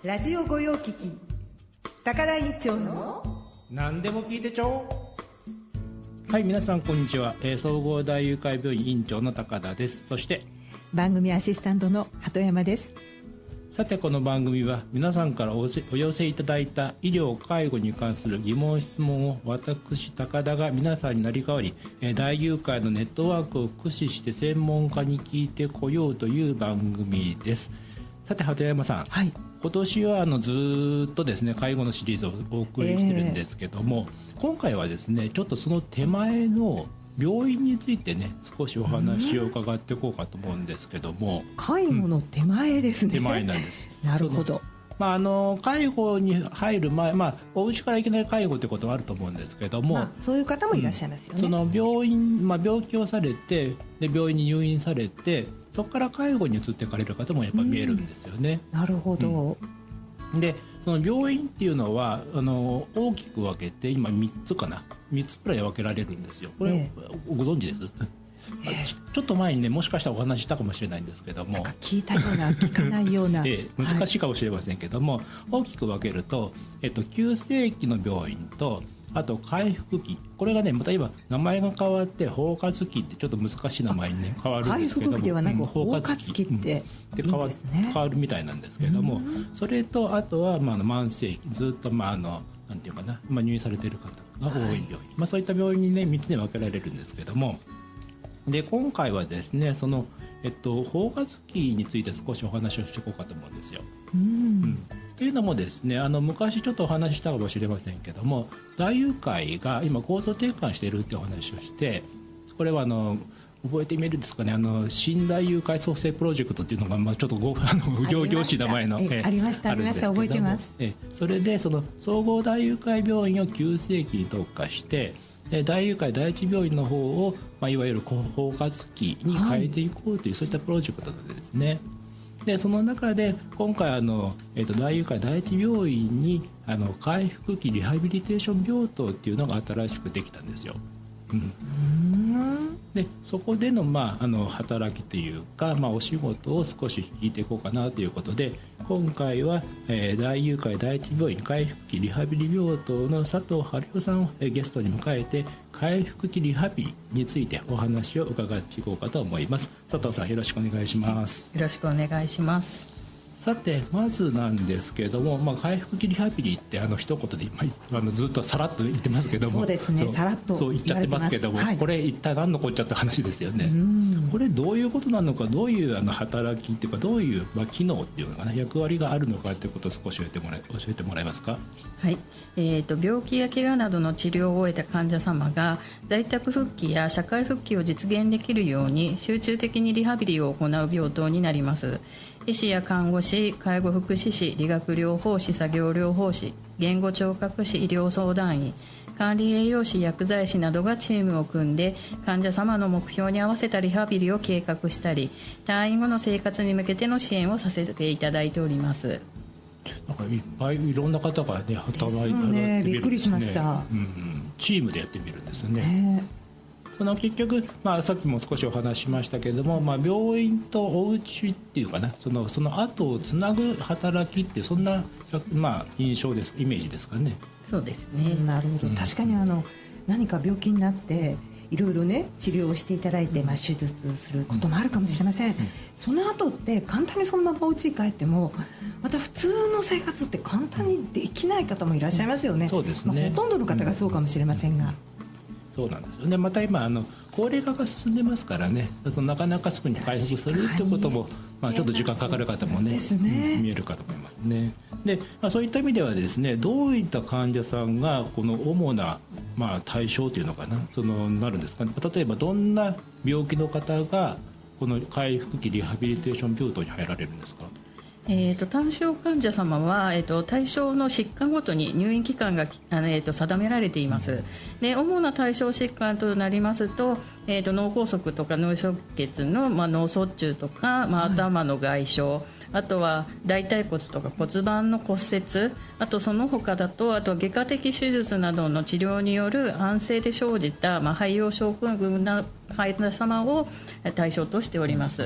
ラジオ御用聞き高田院長の何でも聞いてちょう。はい、皆さんこんにちは、総合大友会病院院長の高田です。そして番組アシスタントの鳩山です。 さて、この番組は皆さんからお寄せいただいた医療介護に関する疑問質問を私高田が皆さんになり代わり、大友会のネットワークを駆使して専門家に聞いてこようという番組です。さて、鳩山さん、はい、今年はずっとですね介護のシリーズをお送りしてるんですけども、今回はですねちょっとその手前の病院についてね少しお話を伺っていこうかと思うんですけども、 介護の手前ですね、 手前なんです。 なるほど。 介護に入る前、お家からいきなり介護ということはあると思うんですけども、 そういう方もいらっしゃいますよね。 その病気をされてで病院に入院されてそこから介護に移っていかれる方もやっぱ見えるんですよね。 なるほど。 でその病院っていうのは大きく分けて今3つかな3つくらい分けられるんですよ。これ、ご存知です？ちょっと前にねもしかしたらお話したかもしれないんですけども、 なんか聞いたような聞かないような、 難しいかもしれませんけども、大きく分けると、急性期の病院とあと回復期、これがねまた今名前が変わって包括期ってちょっと難しい名前に、ね、変わるんですけども、 回復期ではなく包括期っていいんですね。 変わるみたいなんですけども、それとあとは、慢性期ずっとなんていうかな、入院されている方が多い病院、そういった病院にね3つに分けられるんですけども、で今回はですねその、包括期について少しお話をしていこうかと思うんですよ。というのもですね昔ちょっとお話ししたかもしれませんけども、大友会が今構造転換しているっていうお話をして、これは覚えてみるんですかね、新大友会創生プロジェクトっていうのが、ちょっと行々しい名前のありました覚えてます。 それでその総合大友会病院を急性期に特化して大友会第一病院の方を、いわゆる包括期に変えていこうという、そういったプロジェクトでですね、でその中で今回大友会第一病院に回復期リハビリテーション病棟っていうのが新しくできたんですよ。でそこでの、働きというか、お仕事を少し聞いていこうかなということで、今回は、大友会第一病院回復期リハビリ病棟の佐藤春代さんをゲストに迎えて、回復期リハビリについてお話を伺っていこうかと思います。佐藤さん、よろしくお願いします。 よろしくお願いします。 さてまずなんですけども、回復期リハビリって一言でずっとさらっと言ってますけども、 そうですね、さらっと言っちゃってますけども、これ一体何のこっちゃって話ですよね。これどういうことなのか、どういう働きっていうか、どういう、機能っていうのかな、役割があるのかっていうことを少し教えてもらえますか。 はい、病気や怪我などの治療を終えた患者様が在宅復帰や社会復帰を実現できるように集中的にリハビリを行う病棟になります。医師や看護師、介護福祉士、理学療法士、作業療法士、言語聴覚士、医療相談員、管理栄養士、薬剤師などがチームを組んで患者様の目標に合わせたリハビリを計画したり、退院後の生活に向けての支援をさせていただいております。 なんかいっぱいいろんな方が、ね、働いてみるんですね。 びっくりしました。 チームでやってみるんですよね。結局、さっきも少しお話ししましたけれども、病院とお家っていうかな、その後をつなぐ働きって、そんな、印象です、イメージですかね。 そうですね。 なるほど。確かに何か病気になっていろいろね治療をしていただいて、手術することもあるかもしれません。その後って簡単にそのままお家に帰ってもまた普通の生活って簡単にできない方もいらっしゃいますよね。 そうですね。 ほとんどの方がそうかもしれませんが、 そうなんですよね。また今高齢化が進んでますからね、なかなかすぐに回復するということも、ちょっと時間かかる方もね、見えるかと思いますね。で、そういった意味ではですね、どういった患者さんがこの主な、対象というのかな、なるんですかね。例えばどんな病気の方がこの回復期リハビリテーション病棟に入られるんですか。 単症患者様は、対象の疾患ごとに入院期間が、定められています。で主な対象疾患となりますと、脳梗塞とか脳出血の、脳卒中とか、頭の外傷、あとは大腿骨とか骨盤の骨折、あとその他だと外科的手術などの治療による安静で生じた、肺葉症候群な患者様を対象としております。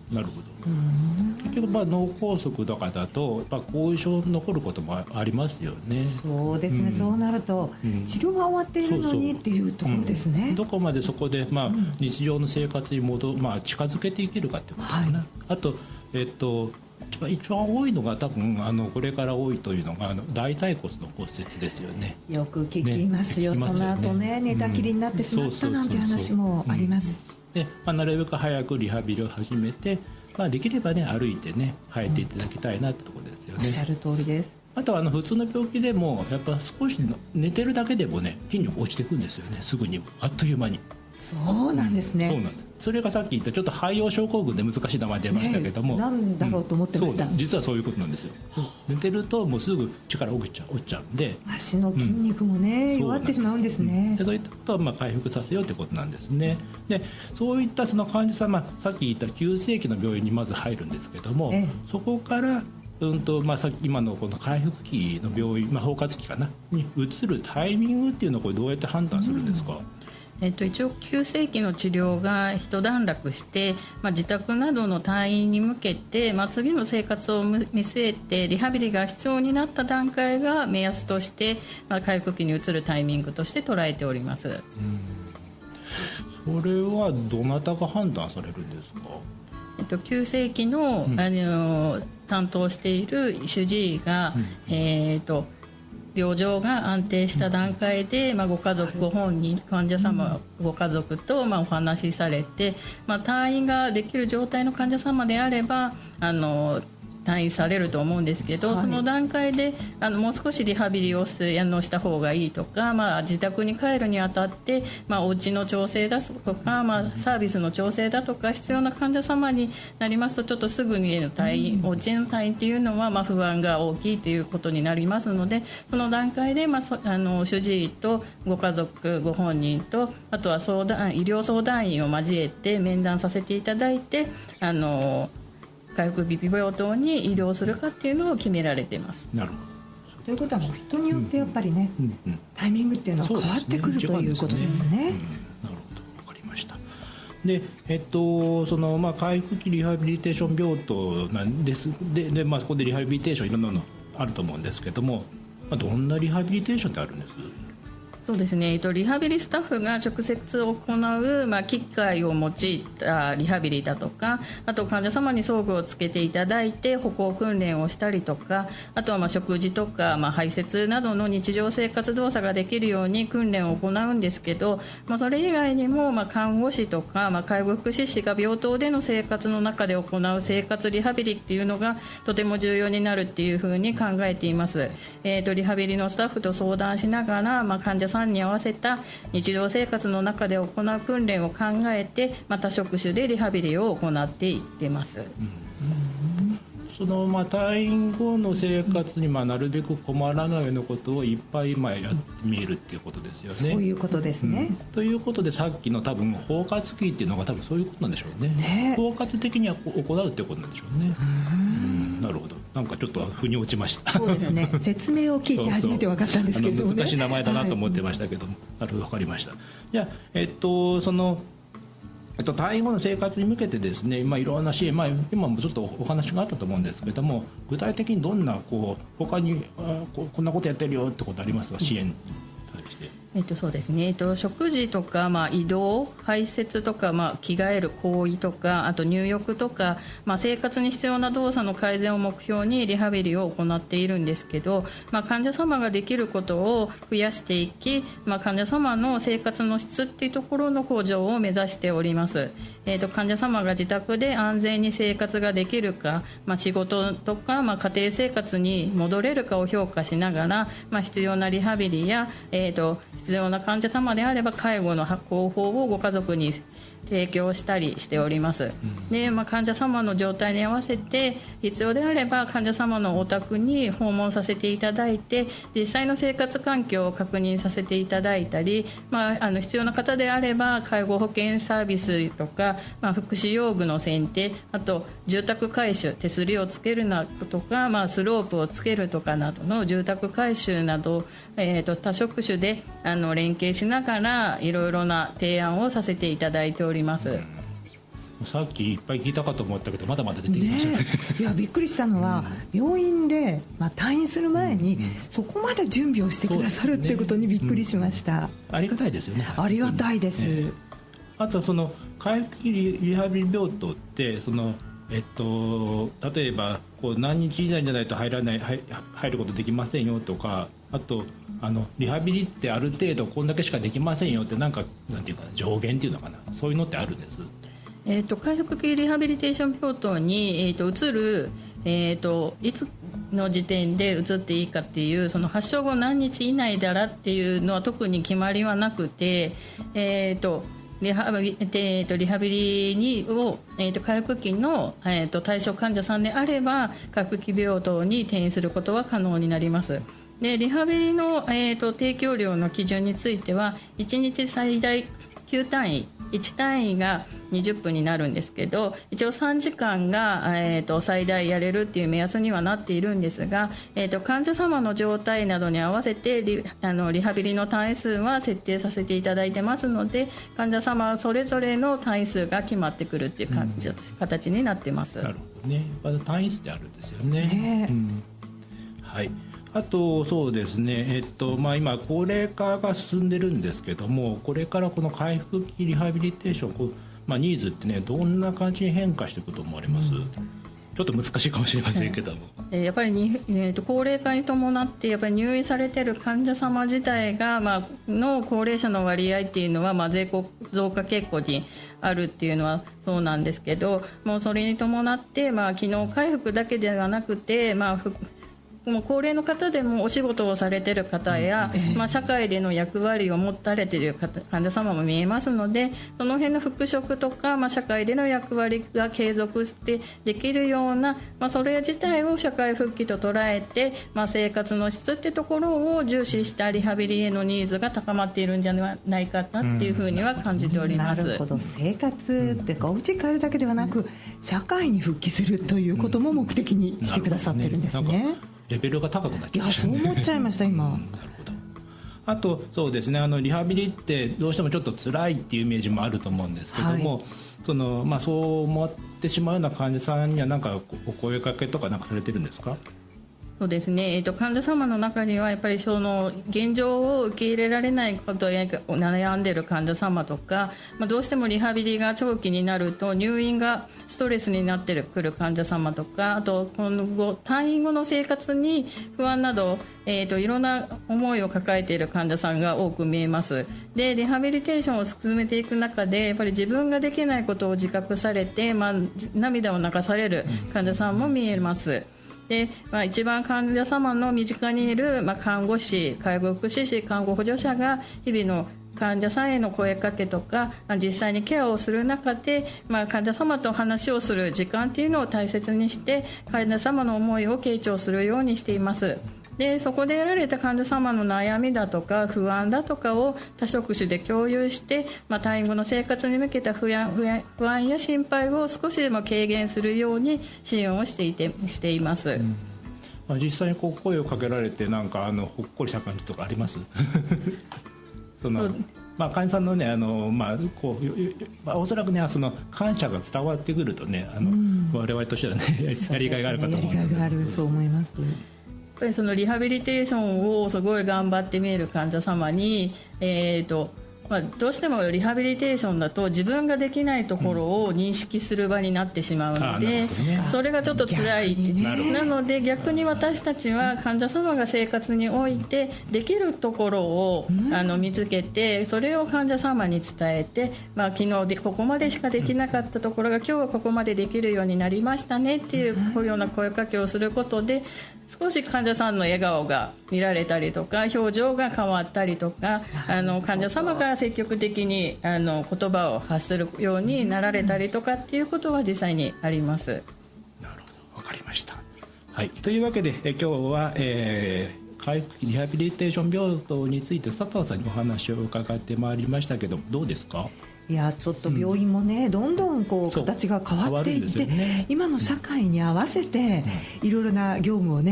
なるほど。結局脳梗塞とかだと後遺症残ることもありますよね。 そうですね、そうなると、治療が終わっているのにっていうところですね。 どこまでそこで、日常の生活に近づけていけるかってことかな、あと、一番多いのが多分これから多いというのが大腿骨の骨折ですよね。 よく聞きますよ、その後ね、寝たきりになってしまったなんて話もあります。 でなるべく早くリハビリを始めて、できればね歩いてね帰っていただきたいなってところですよね。 おっしゃる通りです。 あとは普通の病気でもやっぱ少し寝てるだけでもね筋力落ちてくんですよね、すぐにあっという間に。 そうなんですね。 そうなんです。それがさっき言ったちょっと肺葉症候群で難しい名前出ましたけども、 なんだろうと思ってました。 実はそういうことなんですよ。寝てるともうすぐ力落ちちゃうんで、 足の筋肉もね、弱ってしまうんですね。 そういったことを回復させようということなんですね。でそういったその患者さん、さっき言った急性期の病院にまず入るんですけども、そこからさっき今のこの回復期の病院、包括期かなに移るタイミングっていうのはこれどうやって判断するんですか？ 一応急性期の治療が一段落して、自宅などの退院に向けて、次の生活を見据えてリハビリが必要になった段階が目安として、回復期に移るタイミングとして捉えております。 それはどなたが判断されるんですか？ 急性期の、担当している主治医が、病状が安定した段階で、ご家族ご本人患者様ご家族とお話しされて、退院ができる状態の患者様であれば退院されると思うんですけど、その段階でもう少しリハビリをした方がいいとか、自宅に帰るにあたって、お家の調整だとか、サービスの調整だとか必要な患者様になりますと、ちょっとすぐにの退院、お家の退院っていうのは不安が大きいということになりますので、その段階で、主治医とご家族ご本人と、あとは医療相談員を交えて面談させていただいて、回復病棟に移動するかっていうのを決められています。 なるほど。 ということはもう人によってやっぱりね、タイミングっていうのは変わってくるということですね。 なるほど、わかりました。で、その回復期リハビリテーション病棟なんです。で、そこでリハビリテーションいろんなのあると思うんですけども、どんなリハビリテーションってあるんです？ そうですね、リハビリスタッフが直接行う、機械を用いたリハビリだとか、あと患者様に装具をつけていただいて歩行訓練をしたりとか、あとは食事とか、排泄などの日常生活動作ができるように訓練を行うんですけど、それ以外にも、看護師とか、介護福祉士が病棟での生活の中で行う生活リハビリっていうのがとても重要になるっていうふうに考えています。リハビリのスタッフと相談しながら、患者さんに合わせた日常生活の中で行う訓練を考えて、多職種でリハビリを行っていってます。 その退院後の生活になるべく困らないようなことをいっぱいやってみるっていうことですよね。 そういうことですね。 ということでさっきの多分包括期っていうのが多分そういうことなんでしょうね。包括的には行うっていうことなんでしょうね。なるほど。なんかちょっと腑に落ちました。 そうですね。説明を聞いて初めて分かったんですけどね。 難しい名前だなと思ってましたけども、分かりました。じゃあその退院後の生活に向けてですね、いろんな支援、今もちょっとお話があったと思うんですけども、具体的にどんな他にこんなことやってるよってことありますか？支援に対して。 そうですね、食事とか、移動排泄とか、着替える行為とか、あと入浴とか、生活に必要な動作の改善を目標にリハビリを行っているんですけど、患者様ができることを増やしていき、患者様の生活の質っていうところの向上を目指しております。患者様が自宅で安全に生活ができるか、仕事とか、家庭生活に戻れるかを評価しながら、必要なリハビリや、必要な患者様であれば介護の方法をご家族に提供したりしております。で、患者様の状態に合わせて必要であれば患者様のお宅に訪問させていただいて、実際の生活環境を確認させていただいたり、必要な方であれば介護保険サービスとか、福祉用具の選定、あと住宅改修、手すりをつけるなとか、スロープをつけるとかなどの住宅改修など、多職種で連携しながらいろいろな提案をさせていただいております。 さっきいっぱい聞いたかと思ったけどまだまだ出てきましたね。 いやびっくりしたのは、病院で、退院する前に、そこまで準備をしてくださるっていうことにびっくりしました。 ありがたいですよね。 ありがたいです。 あとその回復期リハビリ病棟って例えば何日以内じゃないと入ることできませんよとか、あとリハビリってある程度こんだけしかできませんよってなんていうか上限っていうのかな、そういうのってあるんです。 回復期リハビリテーション病棟に、移る、いつの時点で移っていいかっていうその発症後何日以内だらっていうのは特に決まりはなくて、リハビリを、回復期の、対象患者さんであれば回復期病棟に転院することは可能になります。でリハビリの、提供量の基準については1日最大9単位1単位が20分になるんですけど、一応3時間が、最大やれるっていう目安にはなっているんですが、患者様の状態などに合わせてリハビリの単位数は設定させていただいてますので、患者様それぞれの単位数が決まってくるっていう形になってます。 なるほどね。単位数であるんですよね。はい。あとそうですね、今高齢化が進んでるんですけども、これからこの回復期リハビリテーションニーズってね、どんな感じに変化していくと思われます？ちょっと難しいかもしれませんけども、 やっぱり高齢化に伴ってやっぱり入院されている患者様自体が、の高齢者の割合っていうのは、増加傾向にあるっていうのはそうなんですけど、もうそれに伴って、機能回復だけではなくて、もう高齢の方でもお仕事をされている方や、社会での役割を持たれている患者様も見えますので、その辺の復職とか、社会での役割が継続してできるような、それ自体を社会復帰と捉えて、生活の質ってところを重視したリハビリへのニーズが高まっているんじゃないかなっていうふうには感じております。 なるほど。生活っていうかお家帰るだけではなく社会に復帰するということも目的にしてくださってるんですね。 レベルが高くなっちゃいましたね。 そう思っちゃいました今。 なるほど。あとそうですね、リハビリってどうしてもちょっと辛いっていうイメージもあると思うんですけども、そう思ってしまうような患者さんには何かお声かけとかされてるんですか？ そうですね、患者様の中にはやっぱりその現状を受け入れられないことや悩んでいる患者様とか、どうしてもリハビリが長期になると入院がストレスになってくる患者様とか、あと今後退院後の生活に不安など、いろんな思いを抱えている患者さんが多く見えます。でリハビリテーションを進めていく中でやっぱり自分ができないことを自覚されて、涙を流される患者さんも見えます。で一番患者様の身近にいる、看護師、介護福祉士、看護補助者が日々の患者さんへの声かけとか実際にケアをする中で、患者様と話をする時間っていうのを大切にして患者様の思いを傾聴するようにしています。でそこで得られた患者様の悩みだとか不安だとかを多職種で共有して、退院後の生活に向けた不安や心配を少しでも軽減するように支援をしています。 実際に声をかけられてほっこりした感じとかあります？患者さんのねおそらくね感謝が伝わってくるとね我々としてはねやりがいがあるかと思う。 やりがいがある、そう思います。 やっぱりそのリハビリテーションをすごい頑張って見える患者様に、どうしてもリハビリテーションだと自分ができないところを認識する場になってしまうので、それがちょっと辛い、なので逆に私たちは患者様が生活においてできるところを見つけて、それを患者様に伝えて、昨日ここまでしかできなかったところが今日はここまでできるようになりましたねっていうこういうような声かけをすることで少し患者さんの笑顔が見られたりとか表情が変わったりとか患者様から積極的に言葉を発するようになられたりとかっていうことは実際にあります。 なるほど、分かりました。はい、というわけで今日は、回復期リハビリテーション病棟について佐藤さんにお話を伺ってまいりましたけどどうですか？ いやちょっと病院もね、どんどん形が変わっていって、今の社会に合わせていろいろな業務をね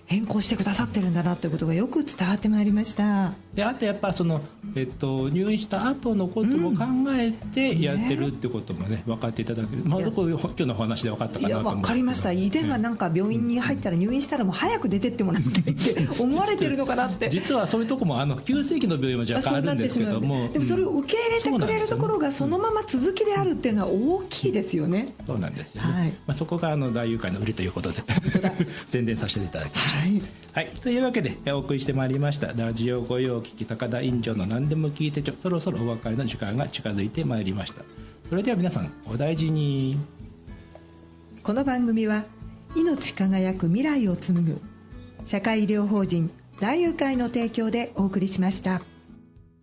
変更してくださってるんだなということがよく伝わってまいりました。 であとやっぱその、入院した後のことも考えてやってるってこともね、分かっていただける、今日のお話で分かったかなと思う。 いや分かりました。以前はなんか病院に入ったら入院したらもう早く出てってもらってって思われてるのかなって実はそういうとこも急性期の病院も若干あるんですけども、 でもそれを受け入れてくれるところがそのまま続きであるっていうのは大きいですよね。 そうなんですよね、そこが大友会の売りということで宣伝させていただきました。はい、というわけでお送りしてまいりましたラジオ御用聞き高田院長の何でも聞いてちょ、そろそろお別れの時間が近づいてまいりました。それでは皆さんお大事に。 この番組は命輝く未来を紡ぐ社会医療法人大友会の提供でお送りしました。